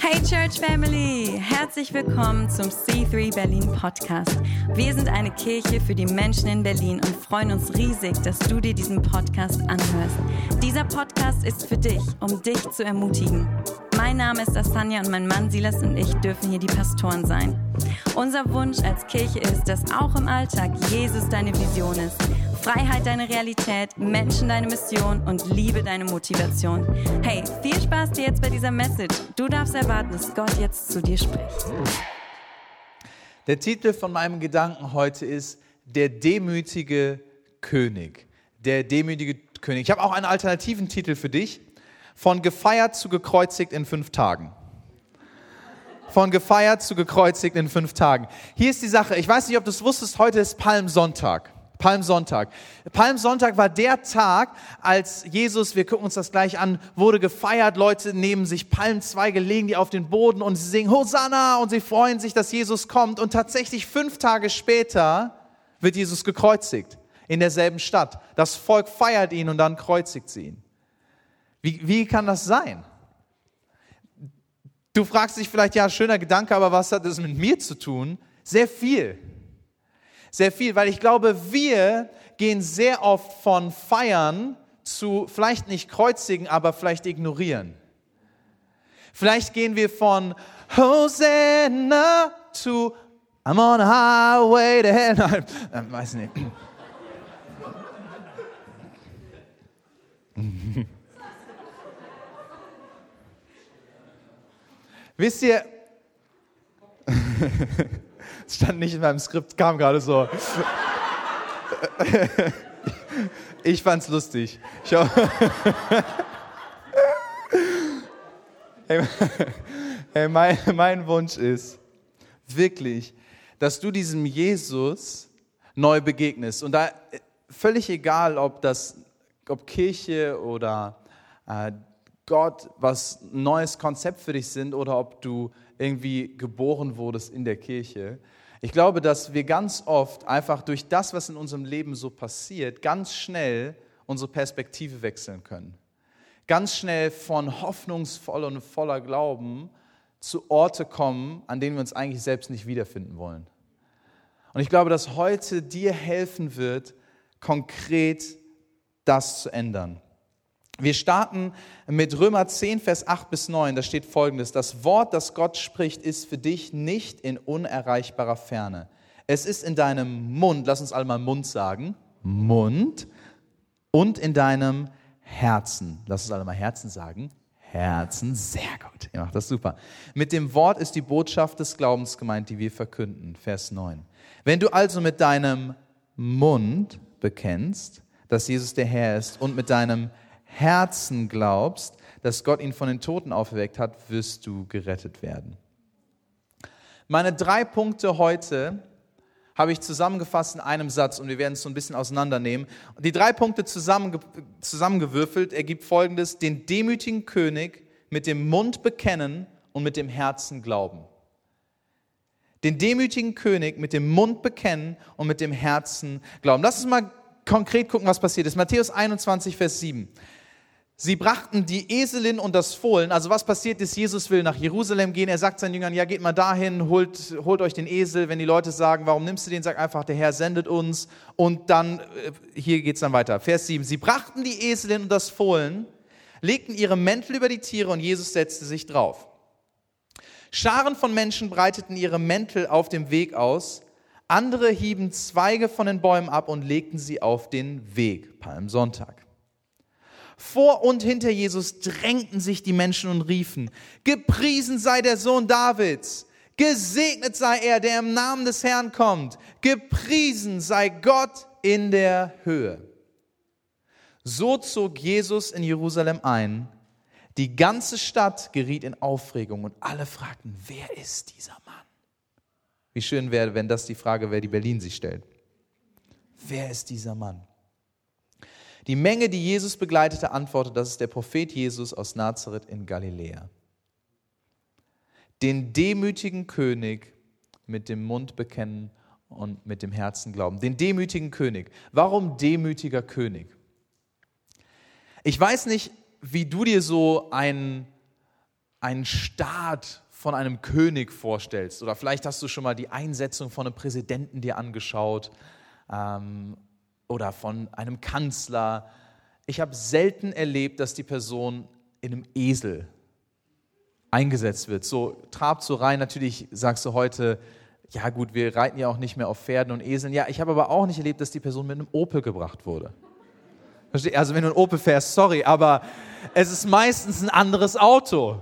Hey Church Family, herzlich willkommen zum C3 Berlin Podcast. Wir sind eine Kirche für die Menschen in Berlin und freuen uns riesig, dass du dir diesen Podcast anhörst. Dieser Podcast ist für dich, um dich zu ermutigen. Mein Name ist Asanja und mein Mann Silas und ich dürfen hier die Pastoren sein. Unser Wunsch als Kirche ist, dass auch im Alltag Jesus deine Vision ist. Freiheit deine Realität, Menschen deine Mission und Liebe deine Motivation. Hey, viel Spaß dir jetzt bei dieser Message. Du darfst erwarten, dass Gott jetzt zu dir spricht. Der Titel von meinem Gedanken heute ist Der demütige König. Der demütige König. Ich habe auch einen alternativen Titel für dich. Von gefeiert zu gekreuzigt in 5 Tagen. Von gefeiert zu gekreuzigt in 5 Tagen. Hier ist die Sache, ich weiß nicht, ob du es wusstest, heute ist Palmsonntag. Palmsonntag. Palmsonntag war der Tag, als Jesus, wir gucken uns das gleich an, wurde gefeiert. Leute nehmen sich Palmzweige, legen die auf den Boden und sie singen Hosanna und sie freuen sich, dass Jesus kommt. Und tatsächlich 5 Tage später wird Jesus gekreuzigt in derselben Stadt. Das Volk feiert ihn und dann kreuzigt sie ihn. Wie kann das sein? Du fragst dich vielleicht, ja, schöner Gedanke, aber was hat das mit mir zu tun? Sehr viel. Sehr viel, weil ich glaube, wir gehen sehr oft von Feiern zu vielleicht nicht kreuzigen, aber vielleicht ignorieren. Vielleicht gehen wir von Hosanna zu I'm on a highway to hell. Nein, weiß nicht. Wisst ihr, es stand nicht in meinem Skript, kam gerade so. Ich fand's lustig. Mein Wunsch ist wirklich, dass du diesem Jesus neu begegnest. Und da völlig egal, ob Kirche oder Gott was ein neues Konzept für dich sind oder ob du irgendwie geboren wurdest in der Kirche. Ich glaube, dass wir ganz oft einfach durch das, was in unserem Leben so passiert, ganz schnell unsere Perspektive wechseln können. Ganz schnell von hoffnungsvoll und voller Glauben zu Orte kommen, an denen wir uns eigentlich selbst nicht wiederfinden wollen. Und ich glaube, dass heute dir helfen wird, konkret das zu ändern. Wir starten mit Römer 10, Vers 8 bis 9. Da steht Folgendes: Das Wort, das Gott spricht, ist für dich nicht in unerreichbarer Ferne. Es ist in deinem Mund, lass uns alle mal Mund sagen, Mund, und in deinem Herzen. Lass uns alle mal Herzen sagen. Herzen, sehr gut, ihr macht das super. Mit dem Wort ist die Botschaft des Glaubens gemeint, die wir verkünden. Vers 9. Wenn du also mit deinem Mund bekennst, dass Jesus der Herr ist, und mit deinem Herzen glaubst, dass Gott ihn von den Toten auferweckt hat, wirst du gerettet werden. Meine 3 Punkte heute habe ich zusammengefasst in einem Satz und wir werden es so ein bisschen auseinandernehmen. Die 3 Punkte zusammengewürfelt ergibt Folgendes: Den demütigen König mit dem Mund bekennen und mit dem Herzen glauben. Den demütigen König mit dem Mund bekennen und mit dem Herzen glauben. Lass uns mal konkret gucken, was passiert ist. Matthäus 21, Vers 7. Sie brachten die Eselin und das Fohlen. Also was passiert ist, Jesus will nach Jerusalem gehen. Er sagt seinen Jüngern, ja, geht mal dahin, holt euch den Esel. Wenn die Leute sagen, warum nimmst du den, sag einfach, der Herr sendet uns. Und dann, hier geht's dann weiter. Vers 7. Sie brachten die Eselin und das Fohlen, legten ihre Mäntel über die Tiere und Jesus setzte sich drauf. Scharen von Menschen breiteten ihre Mäntel auf dem Weg aus. Andere hieben Zweige von den Bäumen ab und legten sie auf den Weg. Palmsonntag. Vor und hinter Jesus drängten sich die Menschen und riefen: Gepriesen sei der Sohn Davids, gesegnet sei er, der im Namen des Herrn kommt, gepriesen sei Gott in der Höhe. So zog Jesus in Jerusalem ein. Die ganze Stadt geriet in Aufregung und alle fragten: Wer ist dieser Mann? Wie schön wäre, wenn das die Frage wäre, die Berlin sich stellt. Wer ist dieser Mann? Die Menge, die Jesus begleitete, antwortete: Das ist der Prophet Jesus aus Nazareth in Galiläa. Den demütigen König mit dem Mund bekennen und mit dem Herzen glauben. Den demütigen König. Warum demütiger König? Ich weiß nicht, wie du dir so einen einen Staat von einem König vorstellst, oder vielleicht hast du schon mal die Einsetzung von einem Präsidenten dir angeschaut oder von einem Kanzler. Ich habe selten erlebt, dass die Person in einem Esel eingesetzt wird. So trabt so rein, natürlich sagst du heute, ja gut, wir reiten ja auch nicht mehr auf Pferden und Eseln. Ja, ich habe aber auch nicht erlebt, dass die Person mit einem Opel gebracht wurde. Verstehst? Also wenn du ein Opel fährst, sorry, aber es ist meistens ein anderes Auto.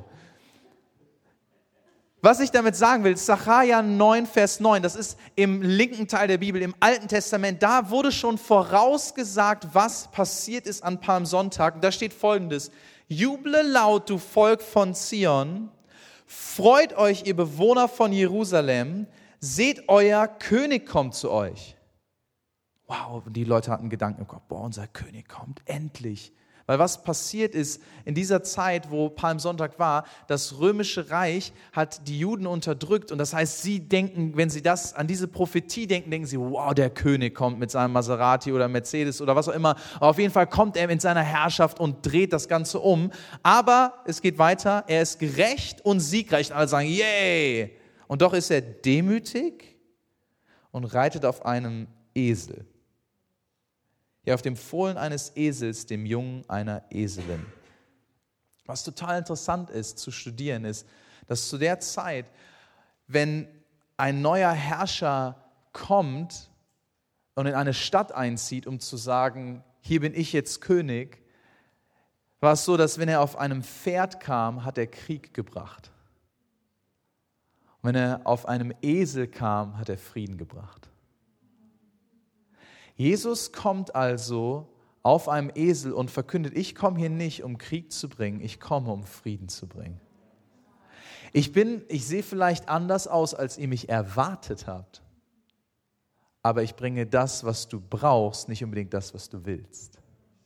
Was ich damit sagen will, Sacharja 9, Vers 9, das ist im linken Teil der Bibel, im Alten Testament, da wurde schon vorausgesagt, was passiert ist an Palmsonntag. Und da steht Folgendes: Juble laut, du Volk von Zion, freut euch, ihr Bewohner von Jerusalem, seht, euer König kommt zu euch. Wow, die Leute hatten Gedanken im Kopf, boah, unser König kommt, endlich. Weil was passiert ist in dieser Zeit, wo Palmsonntag war, das Römische Reich hat die Juden unterdrückt und das heißt, sie denken, wenn sie das an diese Prophetie denken, denken sie, wow, der König kommt mit seinem Maserati oder Mercedes oder was auch immer. Aber auf jeden Fall kommt er mit seiner Herrschaft und dreht das Ganze um. Aber es geht weiter, er ist gerecht und siegreich. Und alle sagen, yay! Und doch ist er demütig und reitet auf einem Esel. Ja, auf dem Fohlen eines Esels, dem Jungen einer Eselin. Was total interessant ist zu studieren, ist, dass zu der Zeit, wenn ein neuer Herrscher kommt und in eine Stadt einzieht, um zu sagen, hier bin ich jetzt König, war es so, dass wenn er auf einem Pferd kam, hat er Krieg gebracht. Und wenn er auf einem Esel kam, hat er Frieden gebracht. Jesus kommt also auf einem Esel und verkündet, ich komme hier nicht, um Krieg zu bringen, ich komme, um Frieden zu bringen. Ich sehe vielleicht anders aus, als ihr mich erwartet habt, aber ich bringe das, was du brauchst, nicht unbedingt das, was du willst.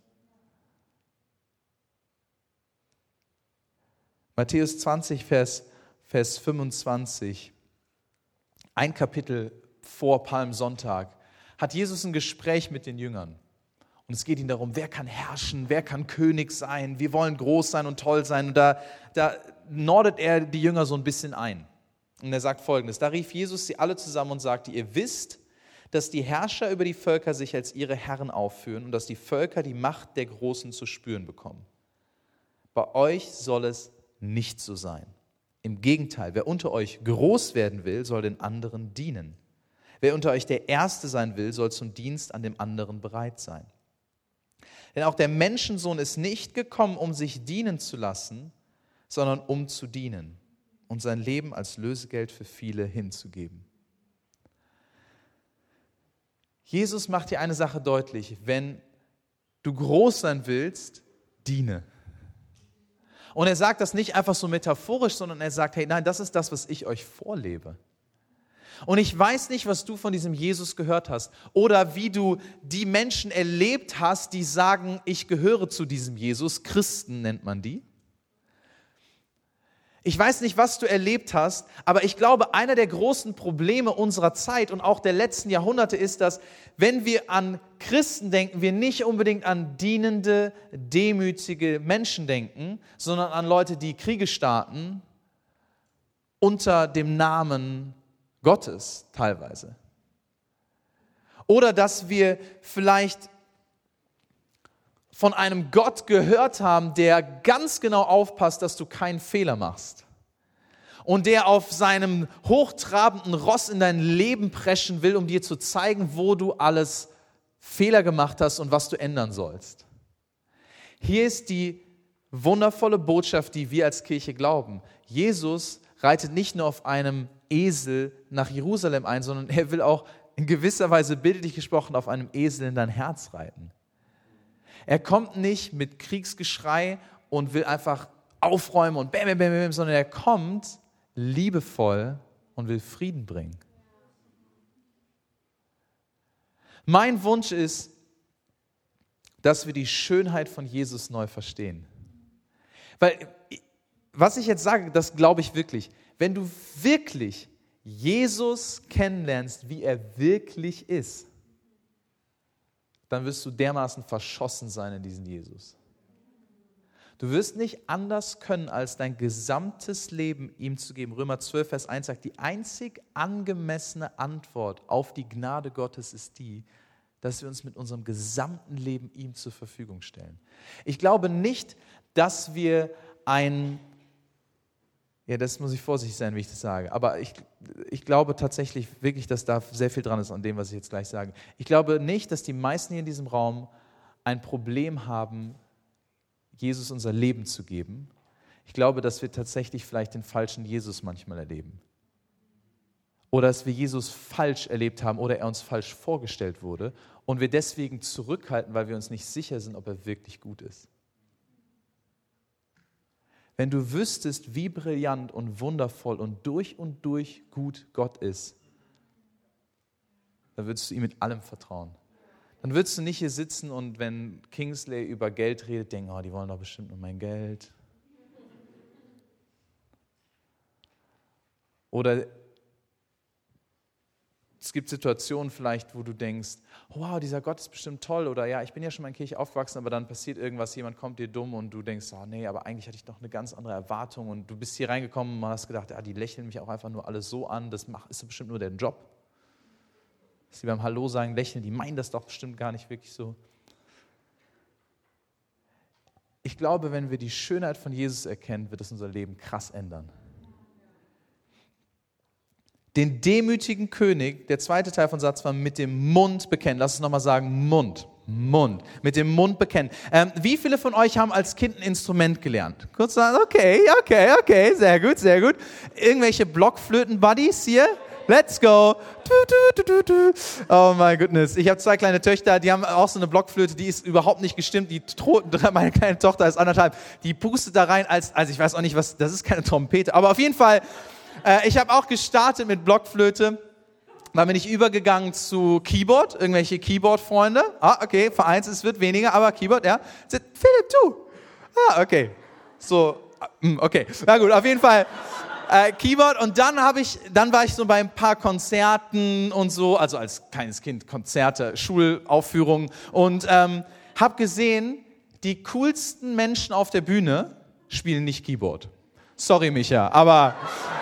Matthäus 20, Vers 25, ein Kapitel vor Palmsonntag, hat Jesus ein Gespräch mit den Jüngern. Und es geht ihnen darum, wer kann herrschen, wer kann König sein, wir wollen groß sein und toll sein. Und da nordet er die Jünger so ein bisschen ein. Und er sagt Folgendes: Da rief Jesus sie alle zusammen und sagte, ihr wisst, dass die Herrscher über die Völker sich als ihre Herren aufführen und dass die Völker die Macht der Großen zu spüren bekommen. Bei euch soll es nicht so sein. Im Gegenteil, wer unter euch groß werden will, soll den anderen dienen. Wer unter euch der Erste sein will, soll zum Dienst an dem anderen bereit sein. Denn auch der Menschensohn ist nicht gekommen, um sich dienen zu lassen, sondern um zu dienen und sein Leben als Lösegeld für viele hinzugeben. Jesus macht hier eine Sache deutlich: Wenn du groß sein willst, diene. Und er sagt das nicht einfach so metaphorisch, sondern er sagt, hey, nein, das ist das, was ich euch vorlebe. Und ich weiß nicht, was du von diesem Jesus gehört hast oder wie du die Menschen erlebt hast, die sagen, ich gehöre zu diesem Jesus. Christen nennt man die. Ich weiß nicht, was du erlebt hast, aber ich glaube, einer der großen Probleme unserer Zeit und auch der letzten Jahrhunderte ist, dass, wenn wir an Christen denken, wir nicht unbedingt an dienende, demütige Menschen denken, sondern an Leute, die Kriege starten unter dem Namen Gottes teilweise. Oder dass wir vielleicht von einem Gott gehört haben, der ganz genau aufpasst, dass du keinen Fehler machst. Und der auf seinem hochtrabenden Ross in dein Leben preschen will, um dir zu zeigen, wo du alles Fehler gemacht hast und was du ändern sollst. Hier ist die wundervolle Botschaft, die wir als Kirche glauben. Jesus reitet nicht nur auf einem Esel nach Jerusalem ein, sondern er will auch in gewisser Weise, bildlich gesprochen, auf einem Esel in dein Herz reiten. Er kommt nicht mit Kriegsgeschrei und will einfach aufräumen und bäm, bäm, bäm, bäm, sondern er kommt liebevoll und will Frieden bringen. Mein Wunsch ist, dass wir die Schönheit von Jesus neu verstehen. Weil, was ich jetzt sage, das glaube ich wirklich. Wenn du wirklich Jesus kennenlernst, wie er wirklich ist, dann wirst du dermaßen verschossen sein in diesen Jesus. Du wirst nicht anders können, als dein gesamtes Leben ihm zu geben. Römer 12, Vers 1 sagt, die einzig angemessene Antwort auf die Gnade Gottes ist die, dass wir uns mit unserem gesamten Leben ihm zur Verfügung stellen. Ich glaube nicht, dass wir das muss ich vorsichtig sein, wie ich das sage, aber ich glaube tatsächlich wirklich, dass da sehr viel dran ist an dem, was ich jetzt gleich sage. Ich glaube nicht, dass die meisten hier in diesem Raum ein Problem haben, Jesus unser Leben zu geben. Ich glaube, dass wir tatsächlich vielleicht den falschen Jesus manchmal erleben. Oder dass wir Jesus falsch erlebt haben oder er uns falsch vorgestellt wurde und wir deswegen zurückhalten, weil wir uns nicht sicher sind, ob er wirklich gut ist. Wenn du wüsstest, wie brillant und wundervoll und durch gut Gott ist, dann würdest du ihm mit allem vertrauen. Dann würdest du nicht hier sitzen und wenn Kingsley über Geld redet, denken, oh, die wollen doch bestimmt nur mein Geld. Oder es gibt Situationen vielleicht, wo du denkst, wow, dieser Gott ist bestimmt toll. Oder ja, ich bin ja schon mal in Kirche aufgewachsen, aber dann passiert irgendwas, jemand kommt dir dumm und du denkst, oh nee, aber eigentlich hatte ich doch eine ganz andere Erwartung. Und du bist hier reingekommen und hast gedacht, ja, die lächeln mich auch einfach nur alle so an, das ist bestimmt nur der Job. Dass sie beim Hallo sagen, lächeln, die meinen das doch bestimmt gar nicht wirklich so. Ich glaube, wenn wir die Schönheit von Jesus erkennen, wird es unser Leben krass ändern. Den demütigen König, der zweite Teil von Satz war, mit dem Mund bekennen. Lass uns nochmal sagen, Mund. Mit dem Mund bekennen. Wie viele von euch haben als Kind ein Instrument gelernt? Kurz sagen, okay, sehr gut. Irgendwelche Blockflöten-Buddies hier? Let's go. Oh my goodness. Ich habe 2 kleine Töchter, die haben auch so eine Blockflöte, die ist überhaupt nicht gestimmt. Meine kleine Tochter ist 1,5. Die pustet da rein als ich weiß auch nicht was, das ist keine Trompete. Aber auf jeden Fall, ich habe auch gestartet mit Blockflöte. Dann bin ich übergegangen zu Keyboard, irgendwelche Keyboard-Freunde. Okay, vereinzelt, es wird weniger, aber Keyboard, ja. Philipp, du. Okay. So, okay. Na gut, auf jeden Fall. Keyboard und dann war ich so bei ein paar Konzerten und so, also als kleines Kind Konzerte, Schulaufführungen und habe gesehen, die coolsten Menschen auf der Bühne spielen nicht Keyboard. Sorry, Micha, aber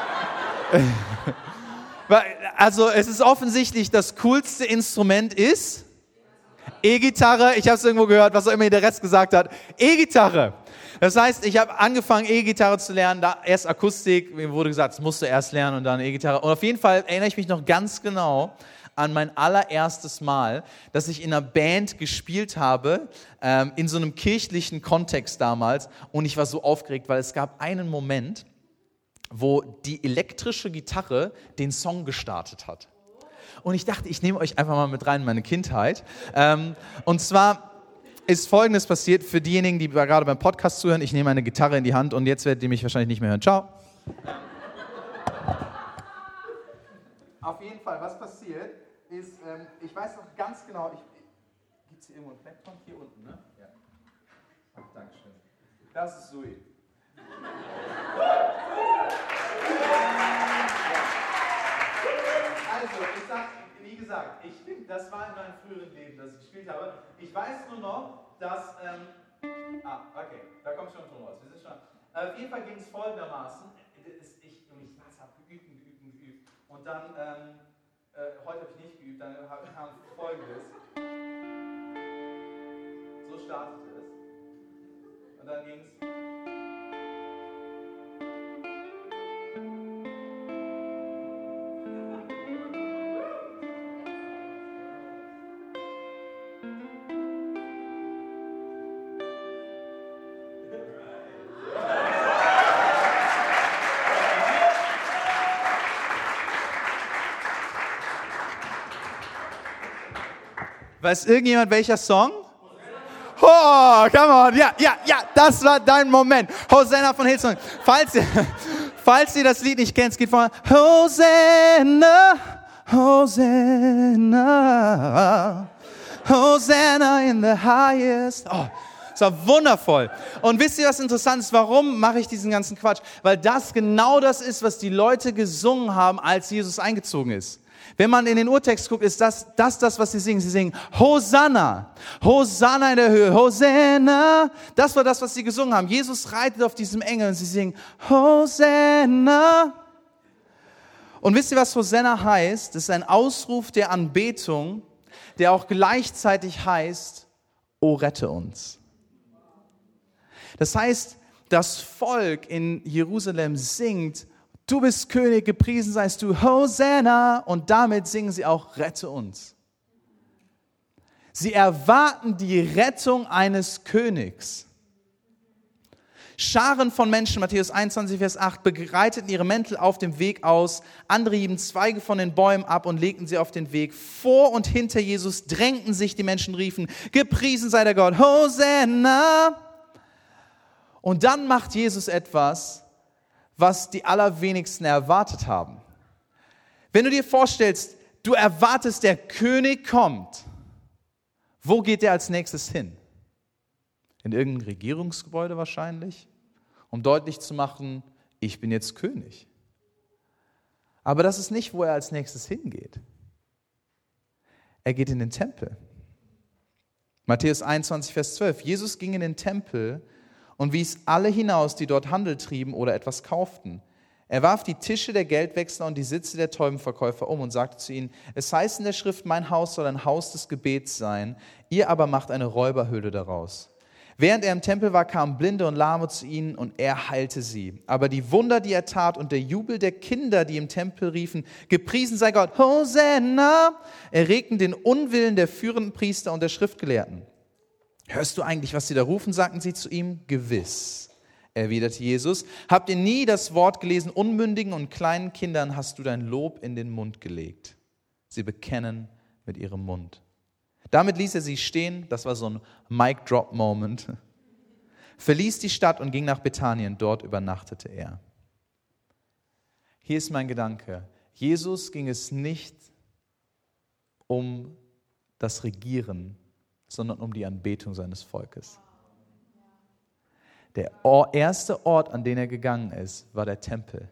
also es ist offensichtlich, das coolste Instrument ist E-Gitarre. Ich habe es irgendwo gehört, was auch immer der Rest gesagt hat. E-Gitarre. Das heißt, ich habe angefangen, E-Gitarre zu lernen, erst Akustik, mir wurde gesagt, das musst du erst lernen und dann E-Gitarre. Und auf jeden Fall erinnere ich mich noch ganz genau an mein allererstes Mal, dass ich in einer Band gespielt habe, in so einem kirchlichen Kontext damals. Und ich war so aufgeregt, weil es gab einen Moment, wo die elektrische Gitarre den Song gestartet hat. Und ich dachte, ich nehme euch einfach mal mit rein in meine Kindheit. Und zwar ist Folgendes passiert für diejenigen, die gerade beim Podcast zuhören. Ich nehme eine Gitarre in die Hand und jetzt werdet ihr mich wahrscheinlich nicht mehr hören. Ciao. Auf jeden Fall, was passiert ist, ich weiß noch ganz genau, gibt es hier irgendwo einen Fleck von? Hier unten, ne? Ja. Ach, Dankeschön. Das ist Sui. Also, ich sag, wie gesagt, das war in meinem früheren Leben, das ich gespielt habe. Ich weiß nur noch, dass, okay, da kommt schon Ton raus. Wir sind schon, auf jeden Fall ging es folgendermaßen, ich habe geübt. Und dann, heute habe ich nicht geübt, dann kam Folgendes. So startete es. Und dann ging es. Weiß irgendjemand welcher Song? Oh, come on, ja, das war dein Moment. Hosanna von Hillsong. Falls ihr das Lied nicht kennt, es geht von Hosanna, Hosanna, Hosanna in the highest. Oh, das war wundervoll. Und wisst ihr, was interessant ist? Warum mache ich diesen ganzen Quatsch? Weil das genau das ist, was die Leute gesungen haben, als Jesus eingezogen ist. Wenn man in den Urtext guckt, ist das, was sie singen. Sie singen Hosanna, Hosanna in der Höhe, Hosanna. Das war das, was sie gesungen haben. Jesus reitet auf diesem Engel und sie singen Hosanna. Und wisst ihr, was Hosanna heißt? Das ist ein Ausruf der Anbetung, der auch gleichzeitig heißt, O rette uns. Das heißt, das Volk in Jerusalem singt, du bist König, gepriesen seist du, Hosanna. Und damit singen sie auch, rette uns. Sie erwarten die Rettung eines Königs. Scharen von Menschen, Matthäus 21, Vers 8, breiteten ihre Mäntel auf dem Weg aus, andere hieben Zweige von den Bäumen ab und legten sie auf den Weg. Vor und hinter Jesus drängten sich die Menschen, riefen, gepriesen sei der Gott, Hosanna. Und dann macht Jesus etwas, was die allerwenigsten erwartet haben. Wenn du dir vorstellst, du erwartest, der König kommt, wo geht der als nächstes hin? In irgendein Regierungsgebäude wahrscheinlich, um deutlich zu machen, ich bin jetzt König. Aber das ist nicht, wo er als nächstes hingeht. Er geht in den Tempel. Matthäus 21, Vers 12. Jesus ging in den Tempel und wies alle hinaus, die dort Handel trieben oder etwas kauften. Er warf die Tische der Geldwechsler und die Sitze der Täubenverkäufer um und sagte zu ihnen, es heißt in der Schrift, mein Haus soll ein Haus des Gebets sein, ihr aber macht eine Räuberhöhle daraus. Während er im Tempel war, kamen Blinde und Lahme zu ihnen und er heilte sie. Aber die Wunder, die er tat und der Jubel der Kinder, die im Tempel riefen, gepriesen sei Gott, Hosanna, erregten den Unwillen der führenden Priester und der Schriftgelehrten. Hörst du eigentlich, was sie da rufen, sagten sie zu ihm. Gewiss, erwiderte Jesus. Habt ihr nie das Wort gelesen, unmündigen und kleinen Kindern hast du dein Lob in den Mund gelegt. Sie bekennen mit ihrem Mund. Damit ließ er sie stehen, das war so ein Mic-Drop-Moment, verließ die Stadt und ging nach Bethanien, dort übernachtete er. Hier ist mein Gedanke, Jesus ging es nicht um das Regieren, sondern um die Anbetung seines Volkes. Der erste Ort, an den er gegangen ist, war der Tempel.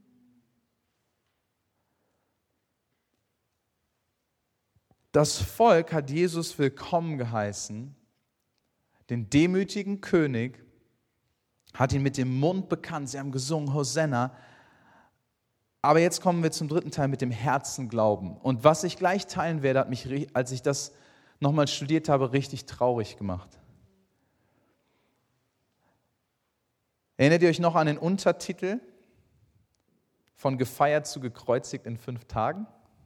Das Volk hat Jesus willkommen geheißen, den demütigen König, hat ihn mit dem Mund bekannt, sie haben gesungen, Hosanna. Aber jetzt kommen wir zum dritten Teil mit dem Herzen glauben. Und was ich gleich teilen werde, hat mich, als ich das nochmal studiert habe, richtig traurig gemacht. Erinnert ihr euch noch an den Untertitel von Gefeiert zu gekreuzigt in 5 Tagen?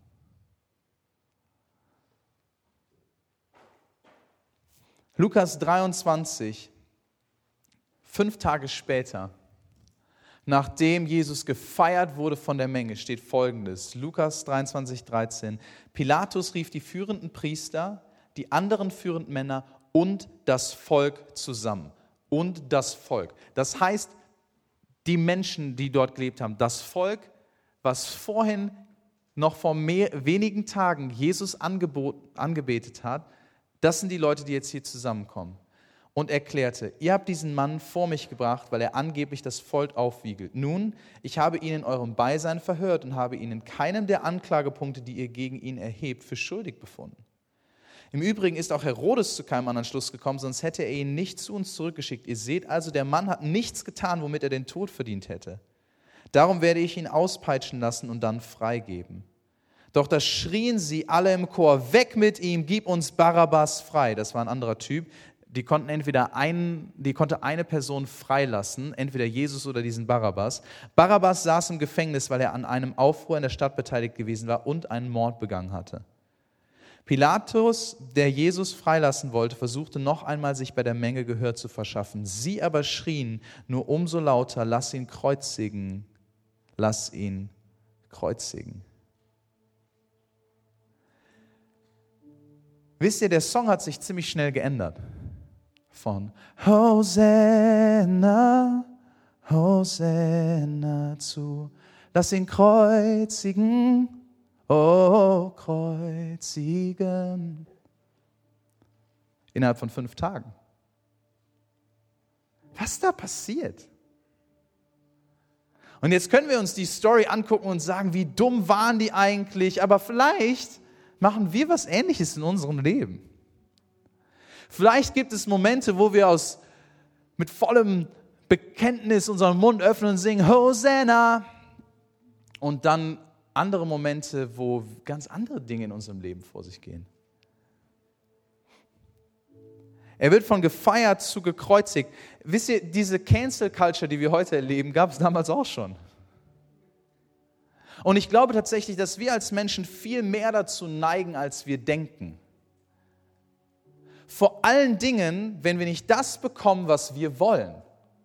Lukas 23, 5 Tage später, nachdem Jesus gefeiert wurde von der Menge, steht Folgendes. Lukas 23, 13. Pilatus rief die führenden Priester, die anderen führenden Männer und das Volk zusammen. Und das Volk. Das heißt, die Menschen, die dort gelebt haben, das Volk, was vorhin noch vor wenigen Tagen Jesus angebetet hat, das sind die Leute, die jetzt hier zusammenkommen. Und erklärte, ihr habt diesen Mann vor mich gebracht, weil er angeblich das Volk aufwiegelt. Nun, ich habe ihn in eurem Beisein verhört und habe ihn in keinem der Anklagepunkte, die ihr gegen ihn erhebt, für schuldig befunden. Im Übrigen ist auch Herodes zu keinem anderen Schluss gekommen, sonst hätte er ihn nicht zu uns zurückgeschickt. Ihr seht also, der Mann hat nichts getan, womit er den Tod verdient hätte. Darum werde ich ihn auspeitschen lassen und dann freigeben. Doch da schrien sie alle im Chor, weg mit ihm, gib uns Barabbas frei. Das war ein anderer Typ. Die konnte eine Person freilassen, entweder Jesus oder diesen Barabbas. Barabbas saß im Gefängnis, weil er an einem Aufruhr in der Stadt beteiligt gewesen war und einen Mord begangen hatte. Pilatus, der Jesus freilassen wollte, versuchte noch einmal, sich bei der Menge Gehör zu verschaffen. Sie aber schrien nur umso lauter, lass ihn kreuzigen, lass ihn kreuzigen. Wisst ihr, der Song hat sich ziemlich schnell geändert. Von Hosanna, Hosanna zu lass ihn kreuzigen, oh kreuzigen. Innerhalb von 5 Tagen. Was da passiert? Und jetzt können wir uns die Story angucken und sagen, wie dumm waren die eigentlich? Aber vielleicht machen wir was Ähnliches in unserem Leben. Vielleicht gibt es Momente, wo wir mit vollem Bekenntnis unseren Mund öffnen und singen, Hosanna. Und dann andere Momente, wo ganz andere Dinge in unserem Leben vor sich gehen. Er wird von gefeiert zu gekreuzigt. Wisst ihr, diese Cancel Culture, die wir heute erleben, gab es damals auch schon. Und ich glaube tatsächlich, dass wir als Menschen viel mehr dazu neigen, als wir denken. Vor allen Dingen, wenn wir nicht das bekommen, was wir wollen.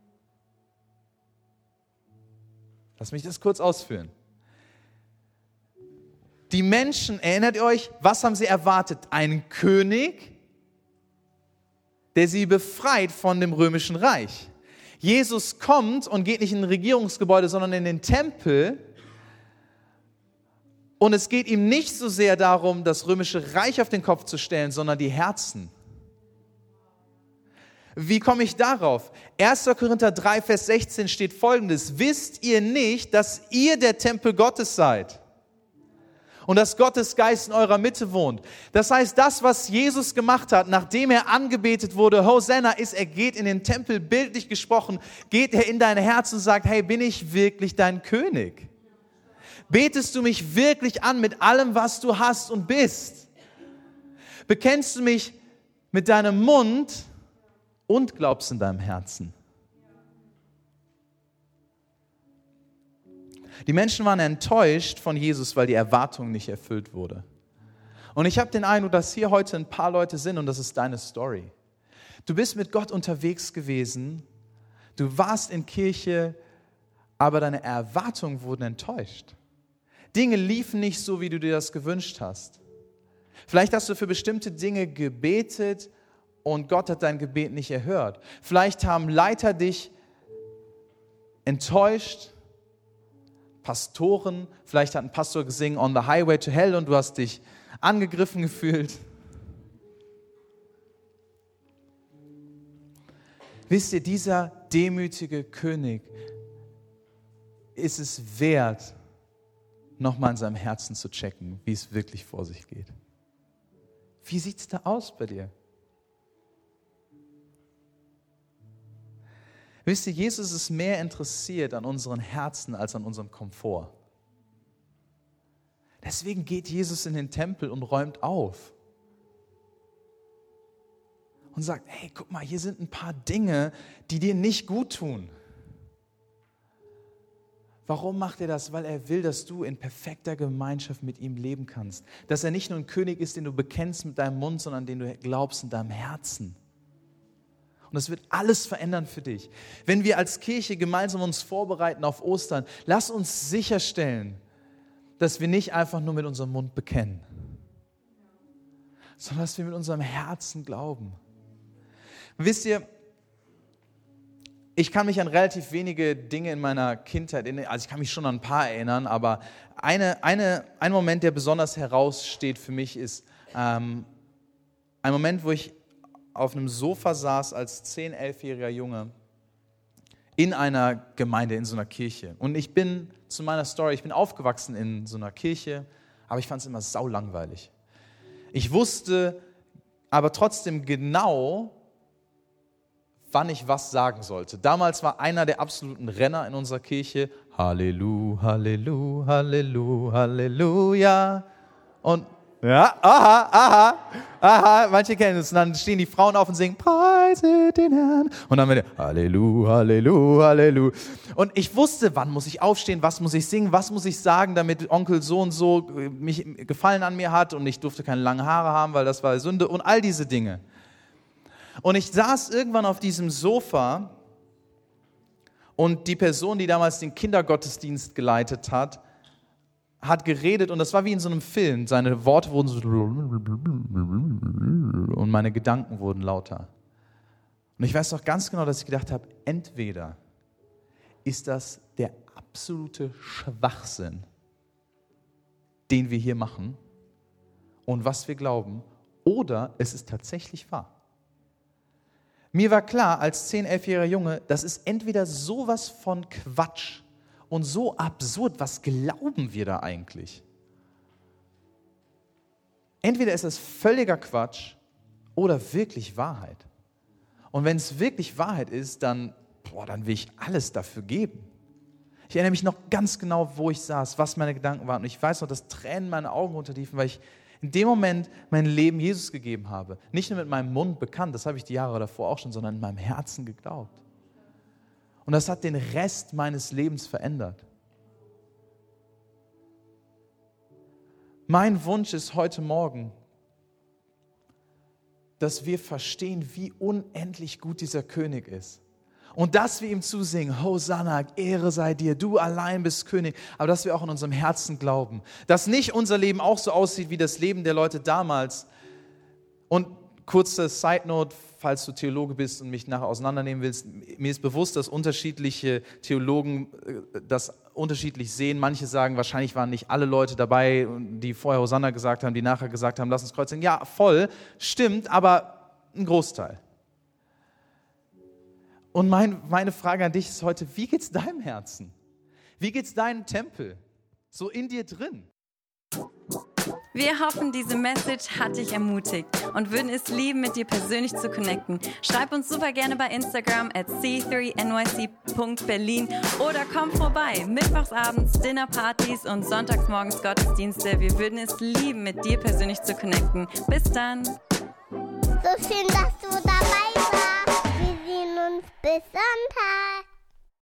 Lass mich das kurz ausführen. Die Menschen, erinnert ihr euch, was haben sie erwartet? Einen König, der sie befreit von dem römischen Reich. Jesus kommt und geht nicht in ein Regierungsgebäude, sondern in den Tempel. Und es geht ihm nicht so sehr darum, das römische Reich auf den Kopf zu stellen, sondern die Herzen. Wie komme ich darauf? 1. Korinther 3, Vers 16 steht Folgendes. Wisst ihr nicht, dass ihr der Tempel Gottes seid? Und dass Gottes Geist in eurer Mitte wohnt. Das heißt, das, was Jesus gemacht hat, nachdem er angebetet wurde, Hosanna ist, er geht in den Tempel, bildlich gesprochen, geht er in dein Herz und sagt, hey, bin ich wirklich dein König? Betest du mich wirklich an mit allem, was du hast und bist? Bekennst du mich mit deinem Mund und glaubst in deinem Herzen? Die Menschen waren enttäuscht von Jesus, weil die Erwartung nicht erfüllt wurde. Und ich habe den Eindruck, dass hier heute ein paar Leute sind und das ist deine Story. Du bist mit Gott unterwegs gewesen, du warst in Kirche, aber deine Erwartungen wurden enttäuscht. Dinge liefen nicht so, wie du dir das gewünscht hast. Vielleicht hast du für bestimmte Dinge gebetet und Gott hat dein Gebet nicht erhört. Vielleicht haben Leiter dich enttäuscht, Pastoren, vielleicht hat ein Pastor gesungen On the Highway to Hell und du hast dich angegriffen gefühlt. Wisst ihr, dieser demütige König ist es wert, nochmal in seinem Herzen zu checken, wie es wirklich vor sich geht. Wie sieht es da aus bei dir? Wisst ihr, Jesus ist mehr interessiert an unseren Herzen als an unserem Komfort. Deswegen geht Jesus in den Tempel und räumt auf. Und sagt, hey, guck mal, hier sind ein paar Dinge, die dir nicht gut tun. Warum macht er das? Weil er will, dass du in perfekter Gemeinschaft mit ihm leben kannst. Dass er nicht nur ein König ist, den du bekennst mit deinem Mund, sondern den du glaubst in deinem Herzen. Und das wird alles verändern für dich. Wenn wir als Kirche gemeinsam uns vorbereiten auf Ostern, lass uns sicherstellen, dass wir nicht einfach nur mit unserem Mund bekennen, sondern dass wir mit unserem Herzen glauben. Wisst ihr, ich kann mich an relativ wenige Dinge in meiner Kindheit, also ich kann mich schon an ein paar erinnern, aber ein Moment, der besonders heraussteht für mich, ist ein Moment, wo ich auf einem Sofa saß als 10-, 11-jähriger Junge in einer Gemeinde, in so einer Kirche. Und ich bin aufgewachsen in so einer Kirche, aber ich fand es immer saulangweilig. Ich wusste aber trotzdem genau, wann ich was sagen sollte. Damals war einer der absoluten Renner in unserer Kirche, Halleluja, Halleluja, Halleluja, Halleluja. Und ja, aha, manche kennen es. Und dann stehen die Frauen auf und singen, preise den Herrn. Und dann wird Halleluja, Halleluja, Halleluja. Und ich wusste, wann muss ich aufstehen, was muss ich singen, was muss ich sagen, damit Onkel so und so mich Gefallen an mir hat und ich durfte keine langen Haare haben, weil das war Sünde und all diese Dinge. Und ich saß irgendwann auf diesem Sofa und die Person, die damals den Kindergottesdienst geleitet hat geredet und das war wie in so einem Film. Seine Worte wurden so und meine Gedanken wurden lauter. Und ich weiß noch ganz genau, dass ich gedacht habe, entweder ist das der absolute Schwachsinn, den wir hier machen und was wir glauben, oder es ist tatsächlich wahr. Mir war klar, als 10-, 11-jähriger Junge, das ist entweder sowas von Quatsch und so absurd. Was glauben wir da eigentlich? Entweder ist es völliger Quatsch oder wirklich Wahrheit. Und wenn es wirklich Wahrheit ist, dann will ich alles dafür geben. Ich erinnere mich noch ganz genau, wo ich saß, was meine Gedanken waren. Und ich weiß noch, dass Tränen meine Augen runterliefen, weil ich in dem Moment mein Leben Jesus gegeben habe. Nicht nur mit meinem Mund bekannt, das habe ich die Jahre davor auch schon, sondern in meinem Herzen geglaubt. Und das hat den Rest meines Lebens verändert. Mein Wunsch ist heute Morgen, dass wir verstehen, wie unendlich gut dieser König ist. Und dass wir ihm zusingen, Hosanna, Ehre sei dir, du allein bist König. Aber dass wir auch in unserem Herzen glauben, dass nicht unser Leben auch so aussieht wie das Leben der Leute damals. Und kurze Side Note, falls du Theologe bist und mich nachher auseinandernehmen willst, mir ist bewusst, dass unterschiedliche Theologen das unterschiedlich sehen. Manche sagen, wahrscheinlich waren nicht alle Leute dabei, die vorher Hosanna gesagt haben, die nachher gesagt haben, lass uns kreuzigen. Ja, voll, stimmt, aber ein Großteil. Und meine Frage an dich ist heute, wie geht's deinem Herzen? Wie geht's deinem Tempel? So in dir drin? Wir hoffen, diese Message hat dich ermutigt und würden es lieben, mit dir persönlich zu connecten. Schreib uns super gerne bei Instagram @c3nyc.berlin oder komm vorbei. Mittwochsabends Dinnerpartys und sonntagsmorgens Gottesdienste. Wir würden es lieben, mit dir persönlich zu connecten. Bis dann. So schön, dass du dabei warst. Wir sehen uns bis Sonntag.